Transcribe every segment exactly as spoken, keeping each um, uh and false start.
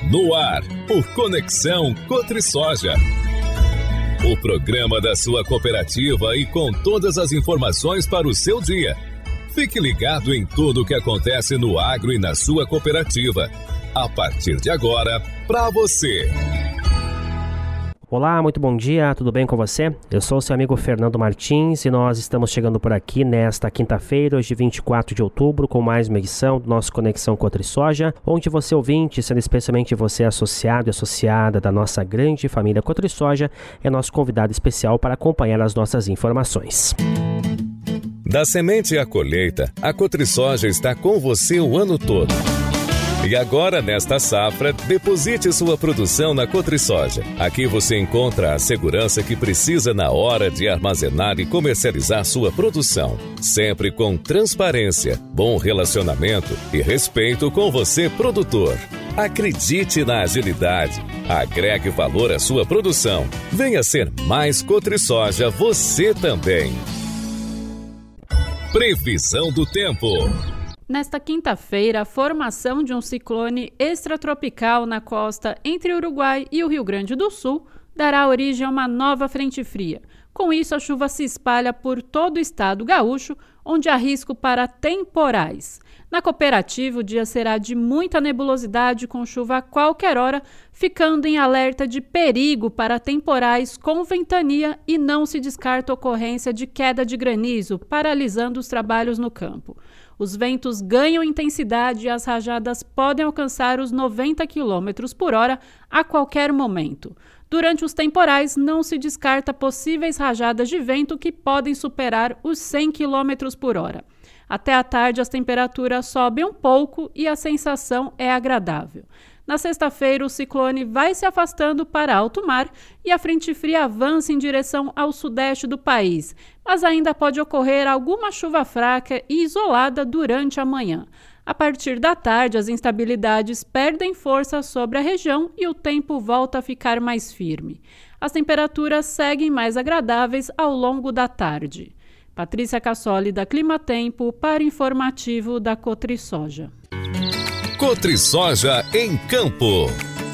No ar, o Conexão Cotrisoja. O programa da sua cooperativa e com todas as informações para o seu dia. Fique ligado em tudo o que acontece no agro e na sua cooperativa. A partir de agora, para você. Olá, muito bom dia, tudo bem com você? Eu sou o seu amigo Fernando Martins e nós estamos chegando por aqui nesta quinta-feira, hoje vinte e quatro de outubro, com mais uma edição do nosso Conexão Cotrisoja, onde você ouvinte, sendo especialmente você associado e associada da nossa grande família Cotrisoja, é nosso convidado especial para acompanhar as nossas informações. Da semente à colheita, a Cotrisoja está com você o ano todo. E agora, nesta safra, deposite sua produção na Cotrisoja. Aqui você encontra a segurança que precisa na hora de armazenar e comercializar sua produção. Sempre com transparência, bom relacionamento e respeito com você, produtor. Acredite na agilidade. Agregue valor à sua produção. Venha ser mais Cotrisoja você também. Previsão do tempo. Nesta quinta-feira, a formação de um ciclone extratropical na costa entre o Uruguai e o Rio Grande do Sul dará origem a uma nova frente fria. Com isso, a chuva se espalha por todo o estado gaúcho, onde há risco para temporais. Na cooperativa, o dia será de muita nebulosidade com chuva a qualquer hora, ficando em alerta de perigo para temporais com ventania e não se descarta a ocorrência de queda de granizo, paralisando os trabalhos no campo. Os ventos ganham intensidade e as rajadas podem alcançar os noventa quilômetros por hora a qualquer momento. Durante os temporais, não se descarta possíveis rajadas de vento que podem superar os cem quilômetros por hora. Até à tarde, as temperaturas sobem um pouco e a sensação é agradável. Na sexta-feira, o ciclone vai se afastando para alto mar e a frente fria avança em direção ao sudeste do país, mas ainda pode ocorrer alguma chuva fraca e isolada durante a manhã. A partir da tarde, as instabilidades perdem força sobre a região e o tempo volta a ficar mais firme. As temperaturas seguem mais agradáveis ao longo da tarde. Patrícia Cassoli, da Climatempo, para o informativo da Cotrisoja. Cotrisoja em Campo.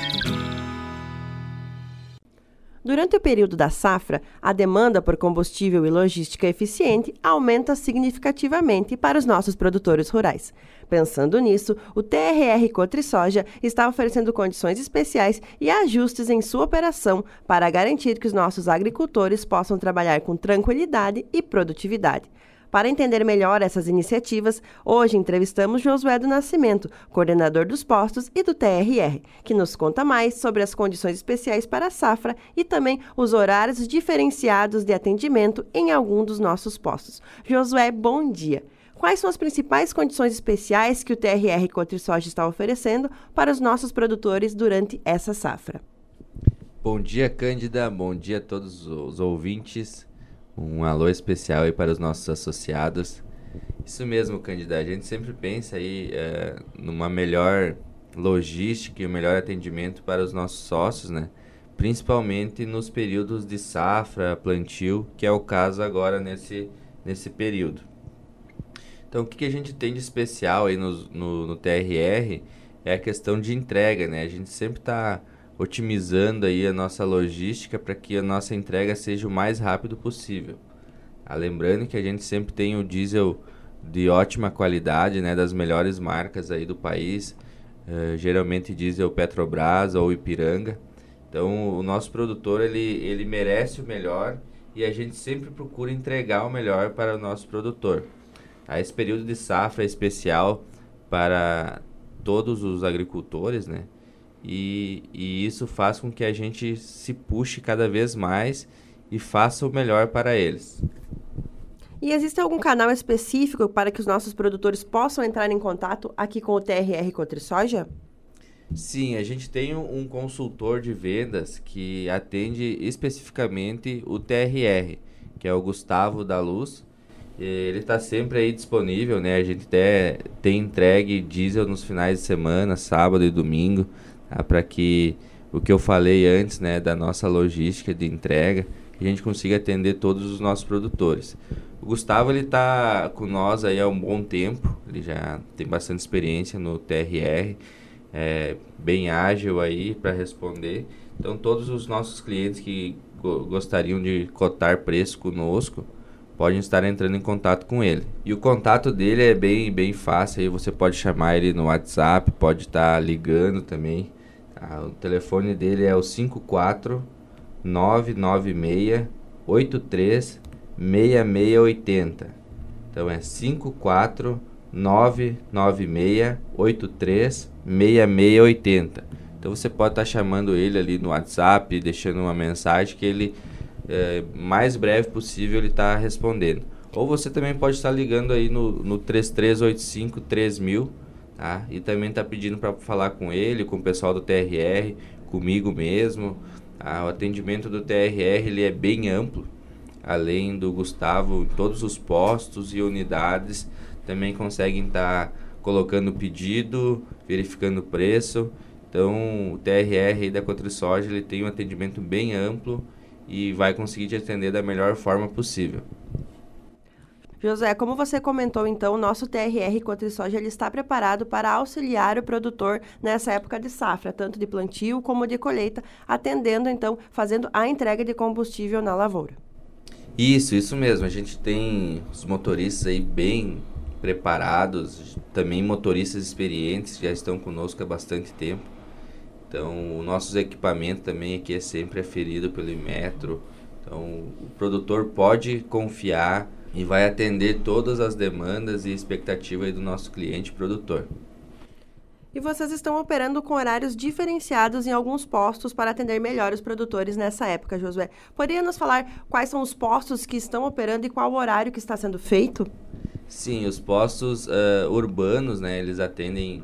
Durante o período da safra, a demanda por combustível e logística eficiente aumenta significativamente para os nossos produtores rurais. Pensando nisso, o T R R Cotrisoja está oferecendo condições especiais e ajustes em sua operação para garantir que os nossos agricultores possam trabalhar com tranquilidade e produtividade. Para entender melhor essas iniciativas, hoje entrevistamos Josué do Nascimento, coordenador dos postos e do T R R, que nos conta mais sobre as condições especiais para a safra e também os horários diferenciados de atendimento em algum dos nossos postos. Josué, bom dia! Quais são as principais condições especiais que o T R R Cotrisoja está oferecendo para os nossos produtores durante essa safra? Bom dia, Cândida. Bom dia a todos os ouvintes. Um alô especial aí para os nossos associados. Isso mesmo, Cândida. A gente sempre pensa aí é, numa melhor logística e um melhor atendimento para os nossos sócios, né? Principalmente nos períodos de safra, plantio, que é o caso agora nesse, nesse período. Então, o que, que a gente tem de especial aí no, no, no T R R é a questão de entrega, né? A gente sempre está otimizando aí a nossa logística para que a nossa entrega seja o mais rápido possível. Ah, lembrando que a gente sempre tem o diesel de ótima qualidade, né, das melhores marcas aí do país, uh, geralmente diesel Petrobras ou Ipiranga. Então o nosso produtor ele, ele merece o melhor e a gente sempre procura entregar o melhor para o nosso produtor. Ah, esse período de safra é especial para todos os agricultores, né? E, e isso faz com que a gente se puxe cada vez mais e faça o melhor para eles. E existe algum canal específico para que os nossos produtores possam entrar em contato aqui com o T R R Cotrisoja? Sim, a gente tem um consultor de vendas que atende especificamente o T R R, que é o Gustavo da Luz. Ele está sempre aí disponível, né? A gente até tem entregue diesel nos finais de semana, sábado e domingo, tá? Para que o que eu falei antes, né, da nossa logística de entrega, a gente consiga atender todos os nossos produtores. O Gustavo ele está com nós aí há um bom tempo, ele já tem bastante experiência no T R R é bem ágil aí para responder. Então, todos os nossos clientes que go- gostariam de cotar preço conosco, podem estar entrando em contato com ele. E o contato dele é bem, bem fácil, aí você pode chamar ele no WhatsApp, pode estar ligando também. Tá? O telefone dele é o cinco quatro nove nove seis oito três seis seis oito zero. Então é cinco quatro nove nove seis oito três seis seis oito zero. Então você pode estar chamando ele ali no WhatsApp, deixando uma mensagem que ele, é, mais breve possível, ele está respondendo. Ou você também pode estar ligando aí no, no três três oito cinco três mil, tá? E também está pedindo para falar com ele, com o pessoal do T R R, comigo mesmo. Tá? O atendimento do T R R ele é bem amplo, além do Gustavo, em todos os postos e unidades também conseguem estar colocando pedido, verificando o preço. Então, o T R R da CotriSoja, ele tem um atendimento bem amplo e vai conseguir te atender da melhor forma possível. José, como você comentou, então, o nosso T R R CotriSoja ele está preparado para auxiliar o produtor nessa época de safra, tanto de plantio como de colheita, atendendo, então, fazendo a entrega de combustível na lavoura. Isso, isso mesmo. A gente tem os motoristas aí bem preparados, também motoristas experientes que já estão conosco há bastante tempo. Então, os nossos equipamentos também aqui é sempre aferido pelo Inmetro. Então, o produtor pode confiar e vai atender todas as demandas e expectativas do nosso cliente produtor. E vocês estão operando com horários diferenciados em alguns postos para atender melhor os produtores nessa época, Josué. Poderia nos falar quais são os postos que estão operando e qual o horário que está sendo feito? Sim, os postos uh, urbanos, né, eles atendem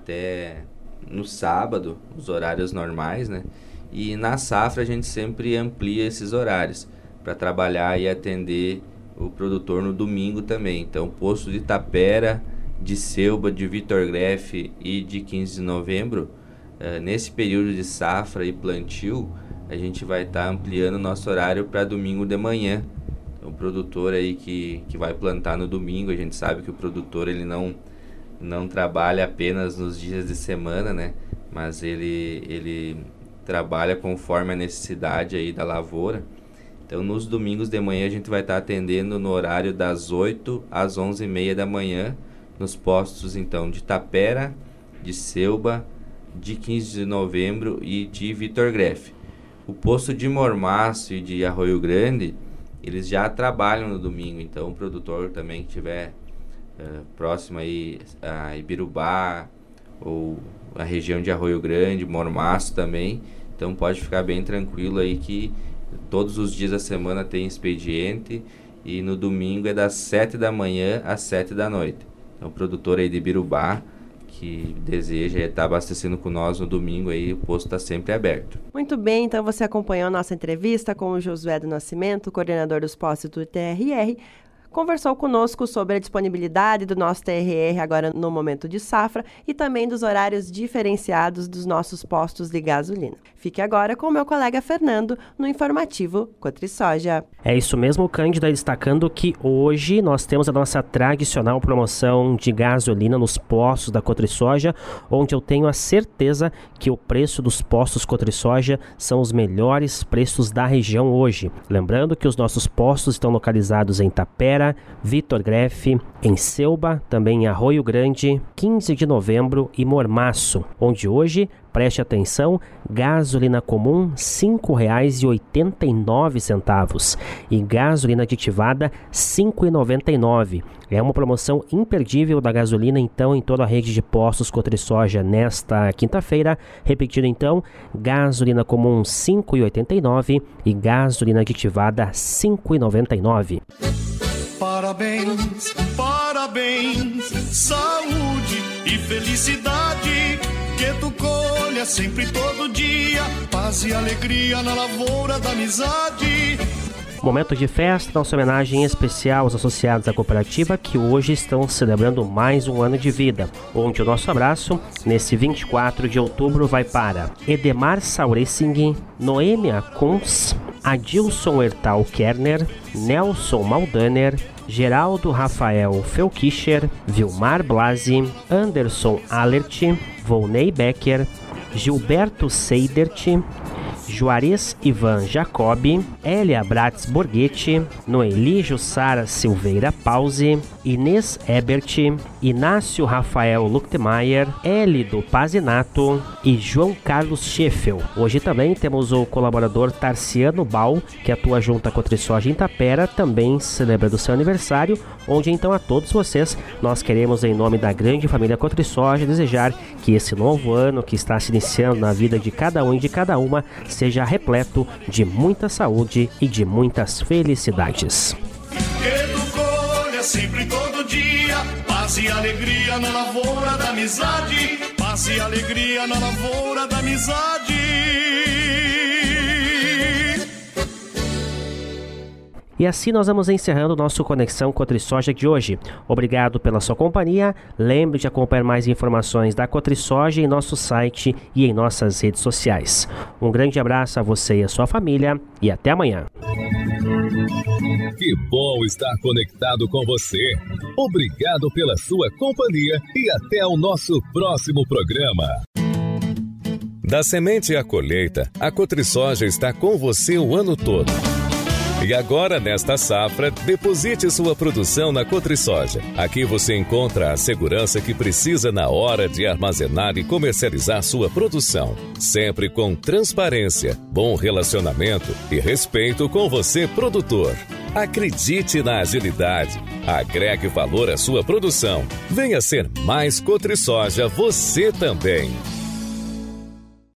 até no sábado, os horários normais, né? E na safra a gente sempre amplia esses horários para trabalhar e atender o produtor no domingo também. Então, posto de Tapera, de Selba, de Vitor Greff e de quinze de novembro, uh, nesse período de safra e plantio, a gente vai estar tá ampliando o nosso horário para domingo de manhã. Então, o produtor aí que, que vai plantar no domingo, a gente sabe que o produtor ele não, não trabalha apenas nos dias de semana, né? Mas ele, ele trabalha conforme a necessidade aí da lavoura. Então, nos domingos de manhã, a gente vai estar tá atendendo no horário das oito às onze e meia da manhã, nos postos, então, de Tapera, de Selba, de quinze de novembro e de Vitor Greff. O posto de Mormaço e de Arroio Grande, eles já trabalham no domingo, então o produtor também que estiver uh, próximo aí a Ibirubá ou a região de Arroio Grande, Mormaço também, então pode ficar bem tranquilo aí que todos os dias da semana tem expediente e no domingo é das sete da manhã às sete da noite. Então o produtor aí de Ibirubá que deseja estar abastecendo com nós no domingo, aí o posto está sempre aberto. Muito bem, então você acompanhou a nossa entrevista com o Josué do Nascimento, coordenador dos postos do T R R. Conversou conosco sobre a disponibilidade do nosso T R R agora no momento de safra e também dos horários diferenciados dos nossos postos de gasolina. Fique agora com o meu colega Fernando no informativo CotriSoja. É isso mesmo, Cândida, destacando que hoje nós temos a nossa tradicional promoção de gasolina nos postos da CotriSoja, onde eu tenho a certeza que o preço dos postos CotriSoja são os melhores preços da região hoje. Lembrando que os nossos postos estão localizados em Tapera, Vitor Greff, em Selba, também em Arroio Grande, quinze de novembro e Mormaço, onde hoje, preste atenção, gasolina comum cinco reais e oitenta e nove centavos e gasolina aditivada cinco reais e noventa e nove centavos. É uma promoção imperdível da gasolina, então, em toda a rede de postos CotriSoja nesta quinta-feira. Repetindo, então, gasolina comum cinco reais e oitenta e nove centavos e gasolina aditivada cinco reais e noventa e nove centavos. Parabéns, parabéns, saúde e felicidade, que tu colha sempre todo dia, paz e alegria na lavoura da amizade. Momento de festa, nossa homenagem especial aos associados da cooperativa que hoje estão celebrando mais um ano de vida, onde o nosso abraço, nesse vinte e quatro de outubro, vai para Edemar Sauressing, Noêmia Kunz, Adilson Hertal Kerner, Nelson Maldaner, Geraldo Rafael Felkischer, Vilmar Blasi, Anderson Allert, Volney Becker, Gilberto Seidert, Juarez Ivan Jacobi, Elia Bratz Borghetti, Noeli Jussara Silveira Pause, Inês Ebert, Inácio Rafael Luchtemeyer, Élido Pazinato e João Carlos Scheffel. Hoje também temos o colaborador Tarciano Bal, que atua junto à Cotrisoja em Tapera, também celebrando seu aniversário, onde então a todos vocês nós queremos, em nome da grande família Cotrisoja, desejar que esse novo ano que está se iniciando na vida de cada um e de cada uma seja repleto de muita saúde e de muitas felicidades. Que tu colha sempre todo dia, paz e alegria na lavoura da amizade, paz e alegria na lavoura da amizade. E assim nós vamos encerrando o nosso Conexão Cotrisoja de hoje. Obrigado pela sua companhia. Lembre de acompanhar mais informações da Cotrisoja em nosso site e em nossas redes sociais. Um grande abraço a você e a sua família e até amanhã. Que bom estar conectado com você. Obrigado pela sua companhia e até o nosso próximo programa. Da semente à colheita, a Cotrisoja está com você o ano todo. E agora, nesta safra, deposite sua produção na Cotrisoja. Aqui você encontra a segurança que precisa na hora de armazenar e comercializar sua produção. Sempre com transparência, bom relacionamento e respeito com você, produtor. Acredite na agilidade. Agregue valor à sua produção. Venha ser mais Cotrisoja você também.